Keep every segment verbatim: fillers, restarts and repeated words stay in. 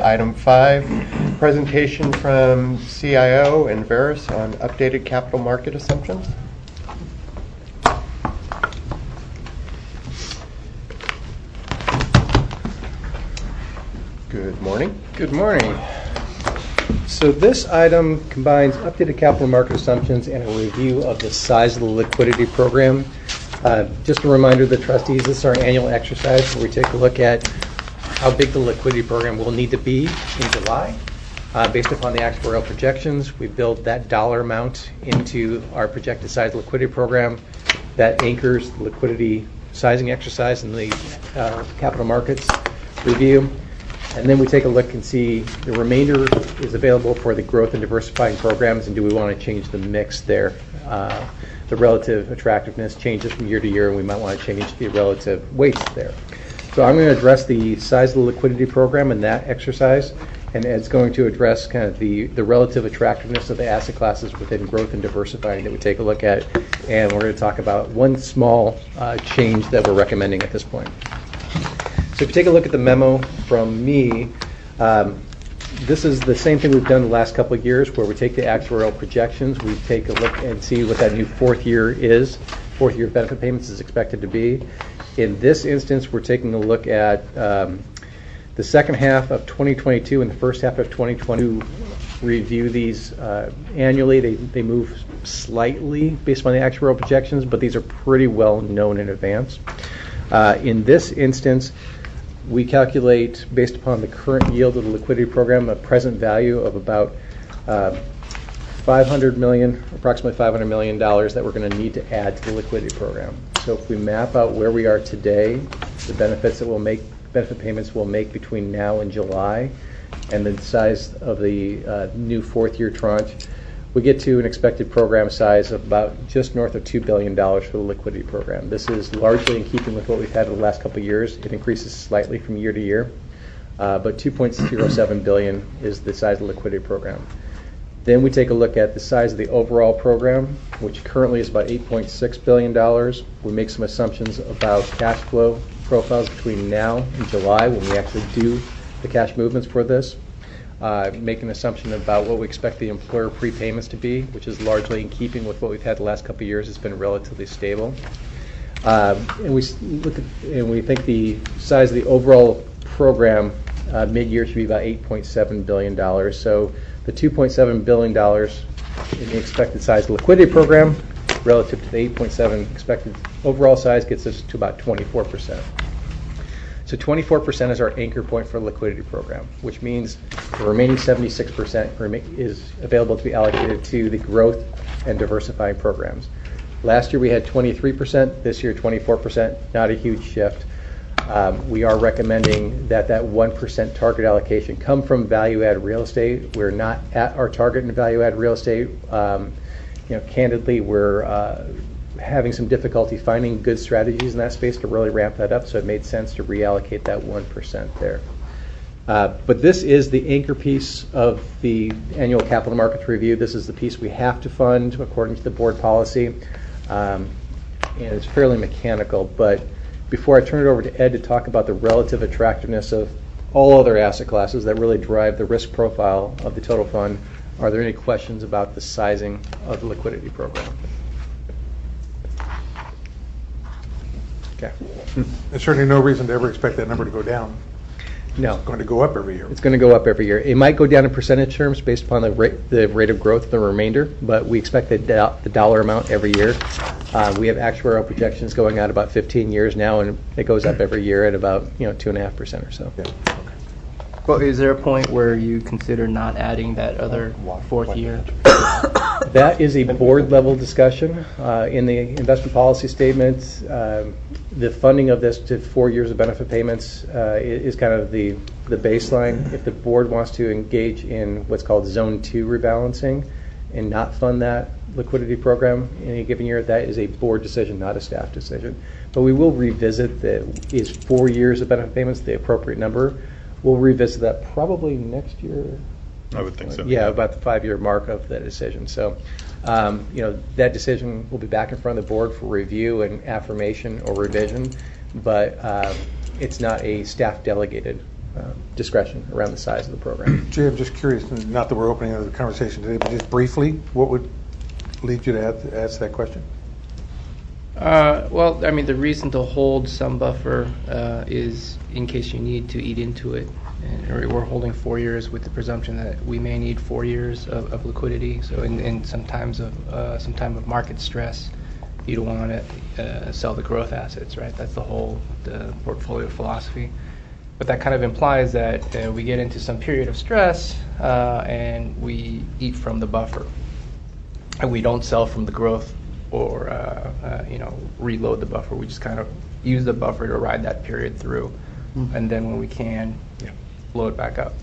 item five, presentation from C I O and Veris on updated capital market assumptions. Good morning. Good morning. So this item combines updated capital market assumptions and a review of the size of the liquidity program. Uh, just a reminder to the trustees, this is our annual exercise where we take a look at how big the liquidity program will need to be in July. Uh, based upon the actuarial projections, we build that dollar amount into our projected size liquidity program. That anchors the liquidity sizing exercise in the uh, capital markets review. And then we take a look and see the remainder is available for the growth and diversifying programs, and do we want to change the mix there? Uh, the relative attractiveness changes from year to year, and we might want to change the relative weights there. So I'm going to address the size of the liquidity program in that exercise, and Ed's going to address kind of the, the relative attractiveness of the asset classes within growth and diversifying that we take a look at, and we're going to talk about one small uh, change that we're recommending at this point. So if you take a look at the memo from me, um, this is the same thing we've done the last couple of years, where we take the actuarial projections, we take a look and see what that new fourth year is, fourth year benefit payments is expected to be. In this instance, we're taking a look at um, the second half of twenty twenty-two and the first half of twenty twenty. Review these uh, annually. They, they move slightly based on the actuarial projections, but these are pretty well known in advance. Uh, in this instance, we calculate, based upon the current yield of the liquidity program, a present value of about uh, five hundred million dollars, approximately five hundred million dollars that we're going to need to add to the liquidity program. So if we map out where we are today, the benefits that we'll make, benefit payments we'll make between now and July, and the size of the uh, new fourth year tranche, we get to an expected program size of about just north of two billion dollars for the liquidity program. This is largely in keeping with what we've had in the last couple of years. It increases slightly from year to year, uh, but two point zero seven billion dollars is the size of the liquidity program. Then we take a look at the size of the overall program, which currently is about eight point six billion dollars. We make some assumptions about cash flow profiles between now and July when we actually do the cash movements for this. Uh, make an assumption about what we expect the employer prepayments to be, which is largely in keeping with what we've had the last couple of years. It's been relatively stable. Uh, and we look at, and we think the size of the overall program uh, mid-year should be about eight point seven billion dollars. So the two point seven billion dollars in the expected size of the liquidity program relative to the eight point seven expected overall size gets us to about twenty-four percent. So twenty-four percent is our anchor point for the liquidity program, which means the remaining seventy-six percent is available to be allocated to the growth and diversifying programs. Last year we had twenty-three percent, this year twenty-four percent, not a huge shift. Um, we are recommending that that one percent target allocation come from value-add real estate. We're not at our target in value-add real estate. Um, you know, candidly, we're uh, having some difficulty finding good strategies in that space to really ramp that up, so it made sense to reallocate that one percent there. Uh, but this is the anchor piece of the annual capital markets review. This is the piece we have to fund according to the board policy, um, and it's fairly mechanical. But before I turn it over to Ed to talk about the relative attractiveness of all other asset classes that really drive the risk profile of the total fund, are there any questions about the sizing of the liquidity program? Okay. There's certainly no reason to ever expect that number to go down. No. It's going to go up every year. It's going to go up every year. It might go down in percentage terms based upon the rate, the rate of growth of the remainder, but we expect the, do- the dollar amount every year. Uh, we have actuarial projections going out about fifteen years now, and it goes up every year at about you know two and a half percent or so. Yeah. Okay. Well, is there a point where you consider not adding that other fourth year? That is a board level discussion. Uh, in the investment policy statement, um, the funding of this to four years of benefit payments uh, is kind of the, the baseline. If the board wants to engage in what's called zone two rebalancing and not fund that liquidity program in any given year, that is a board decision, not a staff decision. But we will revisit the, is four years of benefit payments the appropriate number? We'll revisit that probably next year. I would think so. Yeah, about the five-year mark of that decision. So, um, you know, that decision will be back in front of the board for review and affirmation or revision, but uh, it's not a staff-delegated uh, discretion around the size of the program. Jay, I'm just curious, and not that we're opening the conversation today, but just briefly, what would lead you to add- ask that question? Uh, well, I mean, the reason to hold some buffer uh, is in case you need to eat into it. And we're we're holding four years with the presumption that we may need four years of, of liquidity. So in, in some times of uh, some time of market stress, you don't want to uh, sell the growth assets, right? That's the whole the portfolio philosophy. But that kind of implies that uh, we get into some period of stress uh, and we eat from the buffer, and we don't sell from the growth or uh, uh, you know, reload the buffer. We just kind of use the buffer to ride that period through, mm-hmm. and then when we can, you know, load back up.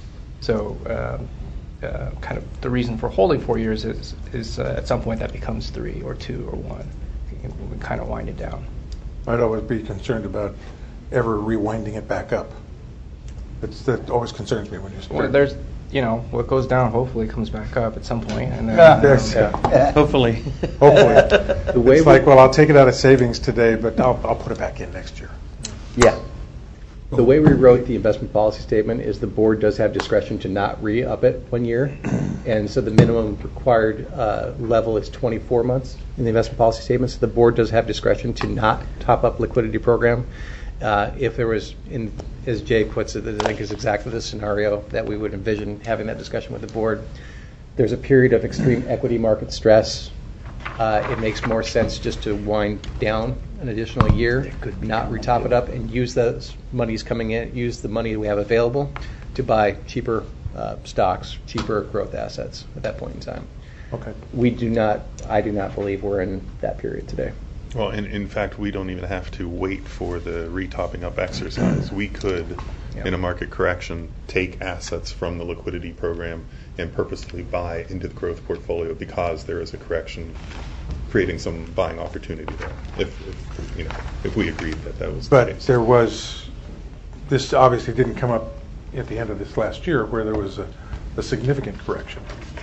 So um, uh, kind of the reason for holding four years is is uh, at some point that becomes three or two or one. We can kind of wind it down. I'd always be concerned about ever rewinding it back up. It's, that always concerns me when you start. Well, there's, you know, what goes down hopefully comes back up at some point, and then Yeah. Yes. Yeah. Hopefully. Hopefully. The way It's we- like, well, I'll take it out of savings today, but I'll, I'll put it back in next year. Yeah. The way we wrote the investment policy statement is the board does have discretion to not re-up it one year. And so the minimum required uh, level is twenty-four months in the investment policy statement. So the board does have discretion to not top up liquidity program. Uh, If there was, in, as Jay puts it, I think is exactly the scenario that we would envision having that discussion with the board. There's a period of extreme equity market stress. Uh, it makes more sense just to wind down an additional year, not retop it up, and use those monies coming in, use the money we have available to buy cheaper uh, stocks, cheaper growth assets at that point in time. Okay. We do not, I do not believe we're in that period today. Well, in, in fact, we don't even have to wait for the retopping up exercise. We could, Yeah. in a market correction, take assets from the liquidity program and purposely buy into the growth portfolio because there is a correction, creating some buying opportunity there. If, if you know, if we agreed that that was the But case. there was, this obviously didn't come up at the end of this last year where there was a, a significant correction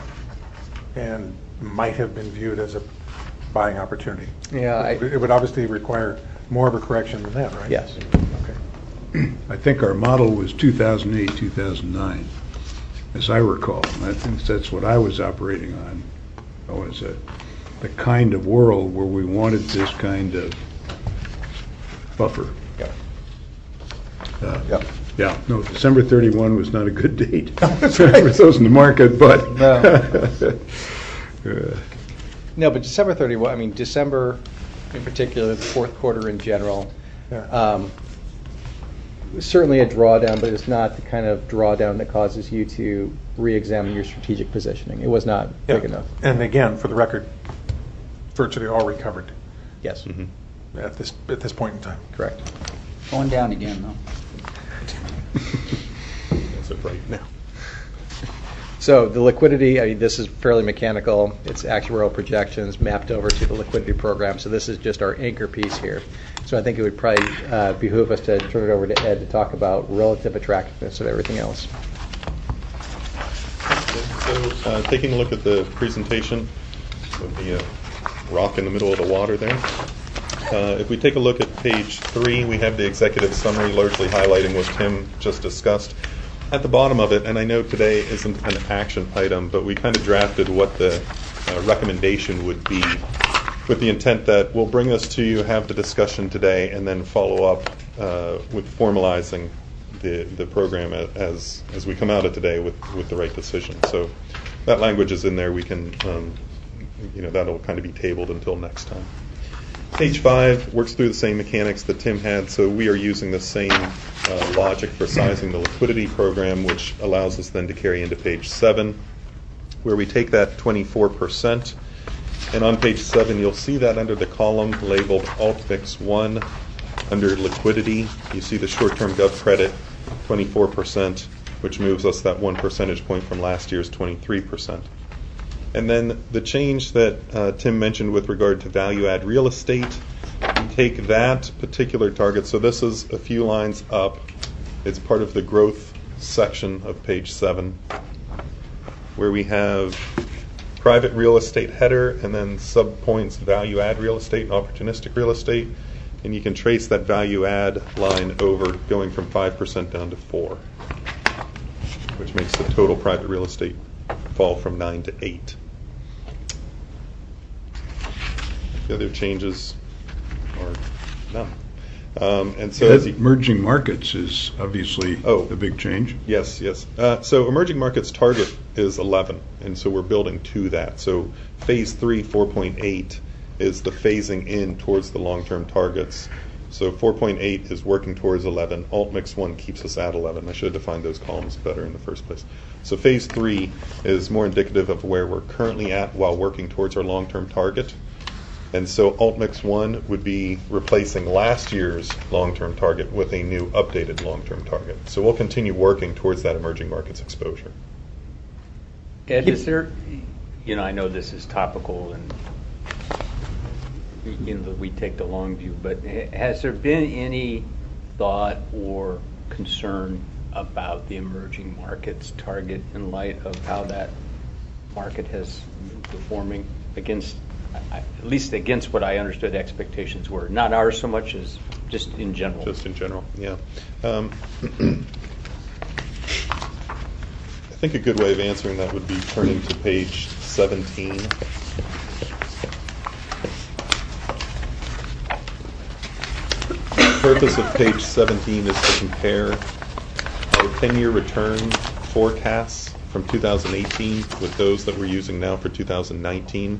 and might have been viewed as a buying opportunity. Yeah, I- It would obviously require more of a correction than that, right? Yes. Okay. I think our model was two thousand eight, two thousand nine, as I recall. And I think that's what I was operating on. I was a, the kind of world where we wanted this kind of buffer. Yep. Uh, Yep. Yeah, no, December thirty-first was not a good date for those in the market, but. Uh, No, but December thirty-first, I mean, December in particular, the fourth quarter in general, Yeah. um, certainly a drawdown, but it's not the kind of drawdown that causes you to re-examine your strategic positioning. It was not Yeah. big enough. And again, for the record, virtually all recovered Yes, Mhm. at this, at this point in time. correct. Going down again, though. That's it right now. So the liquidity, I mean, this is fairly mechanical. It's actuarial projections mapped over to the liquidity program. So this is just our anchor piece here. So I think it would probably uh, behoove us to turn it over to Ed to talk about relative attractiveness of everything else. So, uh, taking a look at the presentation with the uh, rock in the middle of the water there. Uh, if we take a look at page three, we have the executive summary largely highlighting what Tim just discussed. At the bottom of it, and I know today isn't an action item, but we kind of drafted what the uh, recommendation would be with the intent that we'll bring this to you, have the discussion today, and then follow up uh, with formalizing the, the program as as we come out of today with, with the right decision. So that language is in there. We can, um, you know, that'll kind of be tabled until next time. Page five works through the same mechanics that Tim had, so we are using the same uh, logic for sizing the liquidity program, which allows us then to carry into page seven, where we take that twenty-four percent, and on page seven you'll see that under the column labeled Altmix one, under liquidity, you see the short-term gov credit, twenty-four percent, which moves us that one percentage point from last year's twenty-three percent. And then the change that uh, Tim mentioned with regard to value-add real estate, we take that particular target. So this is a few lines up. It's part of the growth section of page seven, where we have private real estate header and then sub-points value-add real estate and opportunistic real estate. And you can trace that value add line over, going from five percent down to four, which makes the total private real estate fall from nine to eight. The other changes are none. Um, and so, as you, emerging markets is obviously Oh. the big change. yes, yes. Uh, so emerging markets target is eleven, and so we're building to that. So phase three, four point eight, is the phasing in towards the long-term targets. So four point eight is working towards eleven. Alt Mix one keeps us at eleven. I should have defined those columns better in the first place. So phase three is more indicative of where we're currently at while working towards our long-term target. And so Alt Mix one would be replacing last year's long-term target with a new updated long-term target. So we'll continue working towards that emerging markets exposure. Ed, is there, you know, I know this is topical and, you know, we take the long view, but has there been any thought or concern about the emerging markets target in light of how that market has been performing against, I- at least against what I understood expectations were? Not ours so much as just in general. Just in general, yeah. Um, I think a good way of answering that would be turning to page seventeen. The purpose of page seventeen is to compare our ten-year return forecasts from two thousand eighteen with those that we're using now for two thousand nineteen.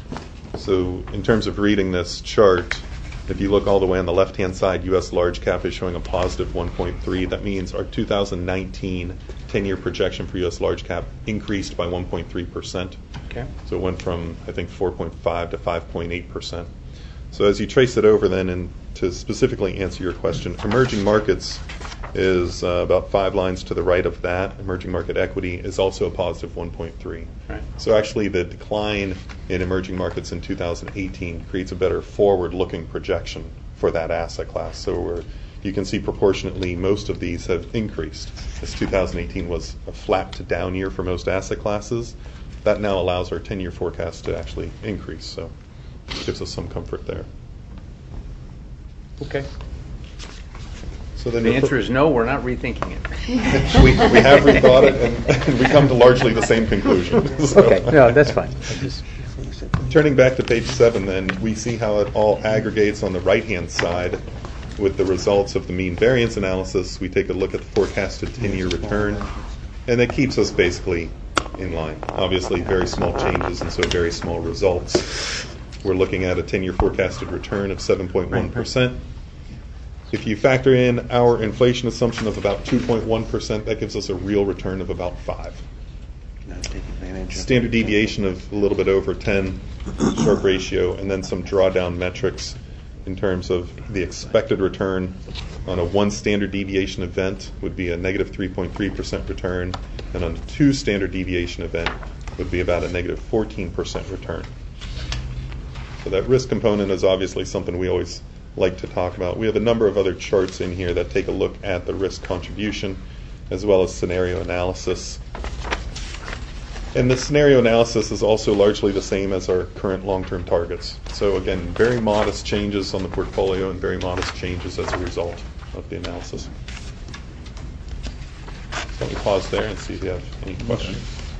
So in terms of reading this chart, if you look all the way on the left-hand side, U S large cap is showing a positive one point three. That means our two thousand nineteen ten-year projection for U S large cap increased by one point three percent. Okay. So it went from, I think, four point five to five point eight percent. So as you trace it over then, and to specifically answer your question, emerging markets is uh, about five lines to the right of that. Emerging market equity is also a positive one point three. Right. So actually the decline in emerging markets in two thousand eighteen creates a better forward-looking projection for that asset class. So we're, you can see proportionately most of these have increased. As two thousand eighteen was a flat to down year for most asset classes, that now allows our ten-year forecast to actually increase. So it gives us some comfort there. Okay. So then The we're- answer is no, we're not rethinking it. we, we have rethought it, and, and we come to largely the same conclusion. So- Okay, no, that's fine. I just- Turning back to page seven, then, we see how it all aggregates on the right-hand side with the results of the mean variance analysis. We take a look at the forecasted ten-year return, and that keeps us basically in line. Obviously, very small changes, and so very small results. We're looking at a ten-year forecasted return of seven point one percent. If you factor in our inflation assumption of about two point one percent, that gives us a real return of about five. Standard deviation of a little bit over ten, Sharpe ratio, and then some drawdown metrics in terms of the expected return on a one standard deviation event would be a negative three point three percent return, and on a two standard deviation event would be about a negative fourteen percent return. So that risk component is obviously something we always like to talk about. We have a number of other charts in here that take a look at the risk contribution as well as scenario analysis. And the scenario analysis is also largely the same as our current long-term targets. So again, very modest changes on the portfolio and very modest changes as a result of the analysis. So let me pause there and see if you have any questions.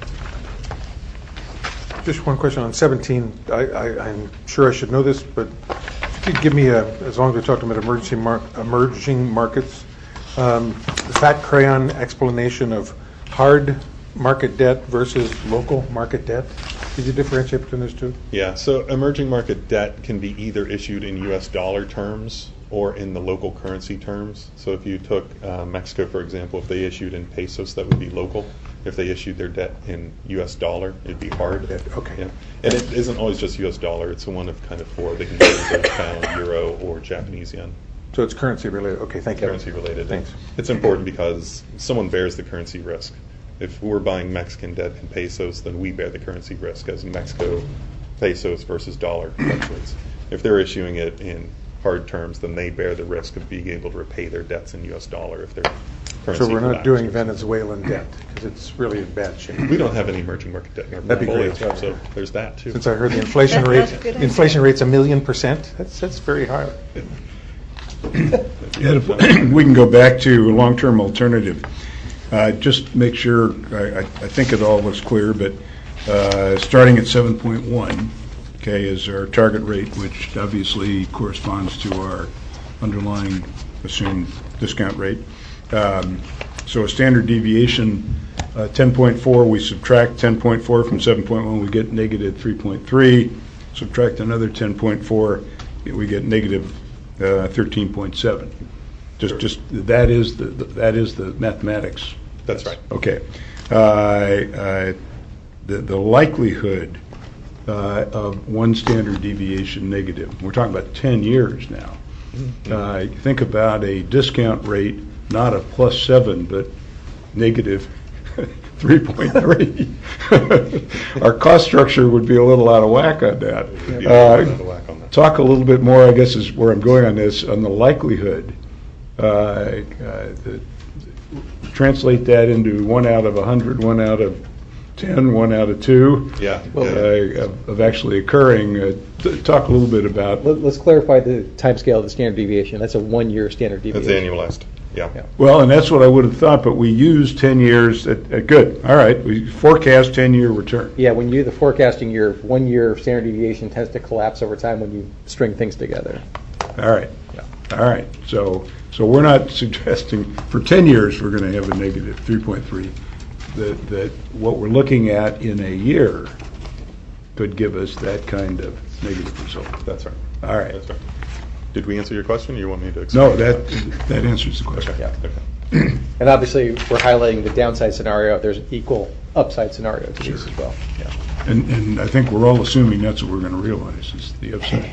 Just one question on seventeen. I, I, I'm sure I should know this, but if you could give me a, as long as we're talking about emerging, mar- emerging markets, um, the fat crayon explanation of hard market debt versus local market debt. Did you differentiate between those two? Yeah, so emerging market debt can be either issued in U S dollar terms or in the local currency terms. So if you took uh, Mexico, for example, if they issued in pesos, that would be local. If they issued their debt in U S dollar, it'd be hard. Okay. Yeah. And it isn't always just U S dollar. It's one of kind of four. They can be either pound, euro, or Japanese yen. So it's currency related. Okay, thank you. Currency related. Thanks. It's important because someone bears the currency risk. If we're buying Mexican debt in pesos, then we bear the currency risk as Mexico pesos versus dollar fluctuates. If they're issuing it in hard terms, then they bear the risk of being able to repay their debts in U S dollar if their currency So we're not collapses. doing Venezuelan debt because it's really in bad shape. We don't have any emerging market debt in our That'd be portfolio, great. so there's that too. Since I heard the inflation rate, That's a good idea. inflation rate's a million percent. That's that's very high. Ed, if we can go back to long-term alternative. Uh, Just make sure, I I- I think it all looks clear, but uh, starting at seven point one, okay, is our target rate, which obviously corresponds to our underlying assumed discount rate. Um, So a standard deviation, uh, ten point four, we subtract ten point four from seven point one, we get negative three point three. Subtract another ten point four, we get negative uh, thirteen point seven. Just, just, that is the, that is the mathematics. That's right. Okay. Uh, uh, The the likelihood uh, of one standard deviation negative, we're talking about ten years now. Uh, Think about a discount rate, not a plus seven, but negative three point three. Our cost structure would be a little out of whack on that. Be a little Uh, out of whack on that. Talk a little bit more, I guess, is where I'm going on this, on the likelihood. Uh, uh, the- Translate that into one out of a hundred, one out of ten, one out of two. Yeah. uh, yeah. Of of actually occurring. Uh, t- Talk a little bit about, Let- Let's clarify the timescale of the standard deviation. That's a one-year standard That's deviation. annualized. Yeah. Yeah. well, and that's what I would have thought, but we use ten years, at, at good, all right, we forecast ten-year return. Yeah, when you do the forecasting, your one-year standard deviation tends to collapse over time when you string things together. All right, all right. So, so we're not suggesting, for ten years, we're going to have a negative three point three. That, that what we're looking at in a year could give us that kind of negative result. That's right. All right. That's right. Did we answer your question, or you want me to explain? No, that, that answers the question. Okay. Yeah. Okay. And obviously, we're highlighting the downside scenario. There's an equal upside scenario to these as well. Yeah. And, and I think we're all assuming that's what we're going to realize, is the upside.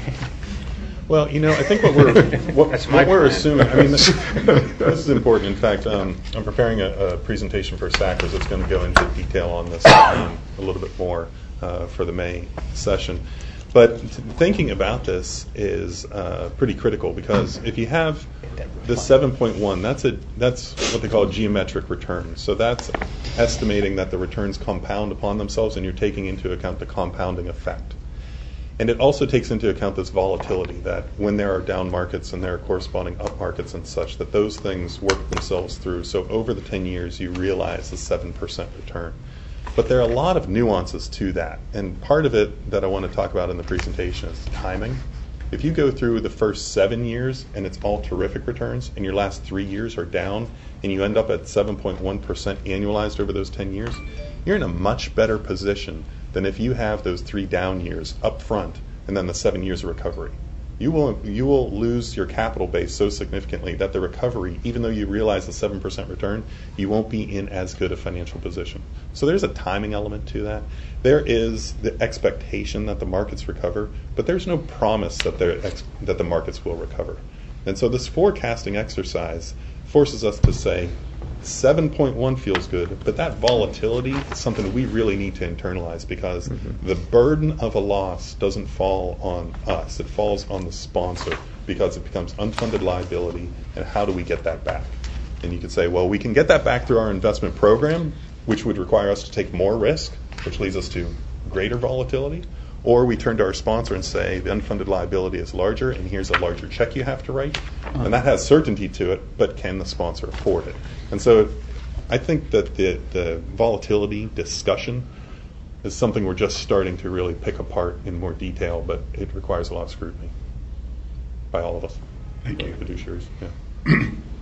Well, you know, I think what we're what, what we're assuming. I mean, this, this is important. In fact, um, I'm preparing a, a presentation for SACRS that's going to go into detail on this um, a little bit more uh, for the May session. But thinking about this is uh, pretty critical, because if you have the seven point one, that's a that's what they call a geometric return. So that's estimating that the returns compound upon themselves, and you're taking into account the compounding effect. And it also takes into account this volatility, that when there are down markets and there are corresponding up markets and such, that those things work themselves through. So over the ten years, you realize the seven percent return. But there are a lot of nuances to that. And part of it that I want to talk about in the presentation is timing. If you go through the first seven years and it's all terrific returns, and your last three years are down, and you end up at seven point one percent annualized over those ten years, you're in a much better position than if you have those three down years up front and then the seven years of recovery. You will you will lose your capital base so significantly that the recovery, even though you realize the seven percent return, you won't be in as good a financial position. So there's a timing element to that. There is the expectation that the markets recover, but there's no promise that, ex- that the markets will recover. And so this forecasting exercise forces us to say, seven point one feels good, but that volatility is something we really need to internalize, because mm-hmm. the burden of a loss doesn't fall on us. It falls on the sponsor, because it becomes unfunded liability, and how do we get that back? And you could say, well, we can get that back through our investment program, which would require us to take more risk, which leads us to greater volatility. Or we turn to our sponsor and say, the unfunded liability is larger, and here's a larger check you have to write. And that has certainty to it, but can the sponsor afford it? And so I think that the, the volatility discussion is something we're just starting to really pick apart in more detail, but it requires a lot of scrutiny by all of us. Thank you. Fiduciaries. Yeah.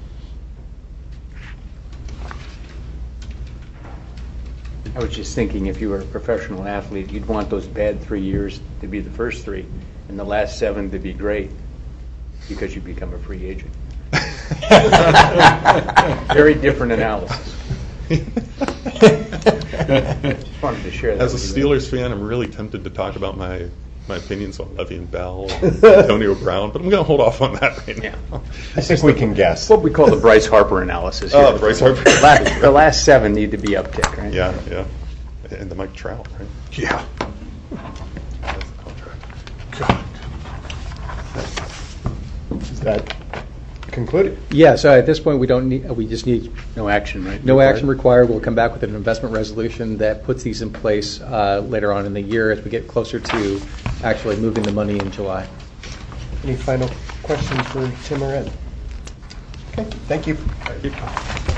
I was just thinking, if you were a professional athlete, you'd want those bad three years to be the first three, and the last seven to be great, because you become a free agent. Very different analysis. Just wanted to share that. As a with you. Steelers fan, I'm really tempted to talk about my, my opinions on Le'Veon Bell and Antonio Brown, but I'm going to hold off on that right now. Yeah. I think we can guess. What we call the Bryce Harper analysis. Oh, here. the Bryce Harper. The last, the last seven need to be uptick, right? Yeah, yeah. And the Mike Trout, right? Yeah. That's the contract. Is that concluded? Yeah, so at this point, we don't need, we just need No action, right? no action required. We'll come back with an investment resolution that puts these in place uh, later on in the year as we get closer to actually moving the money in July. Any final questions for Tim or Ed? Okay, thank you. Thank you.